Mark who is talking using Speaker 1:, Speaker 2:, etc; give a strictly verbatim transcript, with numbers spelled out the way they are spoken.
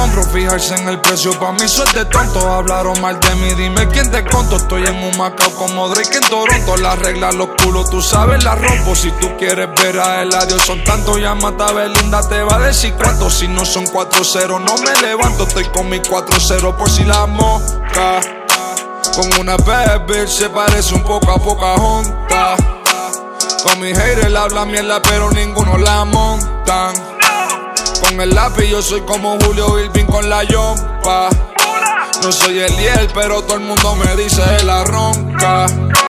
Speaker 1: hombro, fijarse en el precio. Pa' mí soy de tonto, hablaron mal de mí. Dime quién te conto, estoy en un Macao como Drake en Toronto. La regla, los culos, tú sabes, la rompo. Si tú quieres ver a el adiós, son tantos. Llámate a Belinda, te va a decir cuánto. Si no son cuatro cero, no me levanto. Estoy con mi cuatro cero por si la mosca. Con una bad bitch se parece un poco a Pocahontas. Con mi haters habla mierda pero ninguno la montan. Con el lápiz yo soy como Julio Irving con la yompa. No soy Eliel pero todo el mundo me dice la ronca.